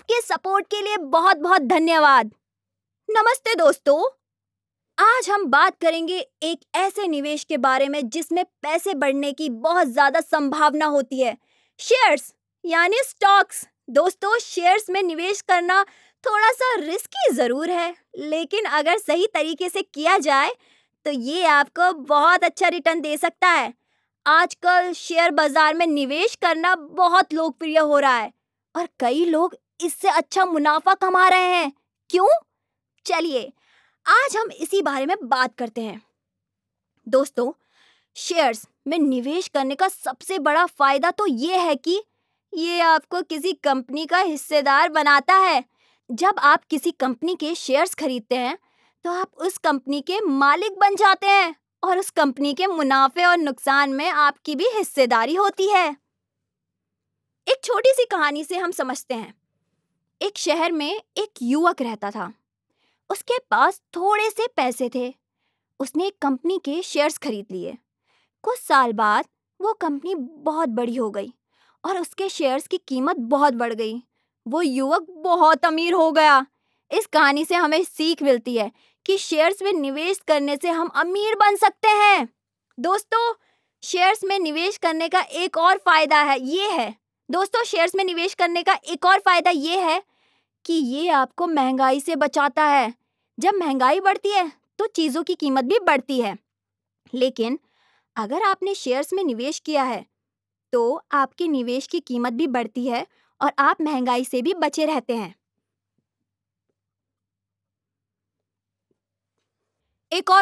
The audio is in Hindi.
आपके सपोर्ट के लिए बहुत बहुत धन्यवाद। नमस्ते दोस्तों, आज हम बात करेंगे एक ऐसे निवेश के बारे में जिसमें पैसे बढ़ने की बहुत ज्यादा संभावना होती है, शेयर्स यानी स्टॉक्स। दोस्तों, शेयर्स में निवेश करना थोड़ा सा रिस्की जरूर है, लेकिन अगर सही तरीके से किया जाए तो ये आपको बहुत अच्छा रिटर्न दे सकता है। आजकल शेयर बाजार में निवेश करना बहुत लोकप्रिय हो रहा है और कई लोग इससे अच्छा मुनाफा कमा रहे हैं। क्यों? चलिए, आज हम इसी बारे में बात करते हैं। दोस्तों, शेयर्स में निवेश करने का सबसे बड़ा फायदा तो ये है कि ये आपको किसी कंपनी का हिस्सेदार बनाता है। जब आप किसी कंपनी के शेयर्स खरीदते हैं, तो आप उस कंपनी के मालिक बन जाते हैं और उस कंपनी के मुनाफे और नुकसान में आपकी भी हिस्सेदारी होती है। एक छोटी सी कहानी से हम समझते हैं। एक शहर में एक युवक रहता था। उसके पास थोड़े से पैसे थे। उसने एक कंपनी के शेयर्स खरीद लिए। कुछ साल बाद वो कंपनी बहुत बड़ी हो गई और उसके शेयर्स की कीमत बहुत बढ़ गई। वो युवक बहुत अमीर हो गया। इस कहानी से हमें सीख मिलती है कि शेयर्स में निवेश करने से हम अमीर बन सकते हैं। दोस्तों, शेयर्स में निवेश करने का एक और फायदा है। शेयर्स में निवेश करने का एक और फायदा ये है कि ये आपको महंगाई से बचाता है। जब महंगाई बढ़ती है तो चीज़ों की कीमत भी बढ़ती है। लेकिन अगर आपने शेयर्स में निवेश किया है तो आपके निवेश की कीमत भी बढ़ती है और आप महंगाई से भी बचे रहते हैं। एक और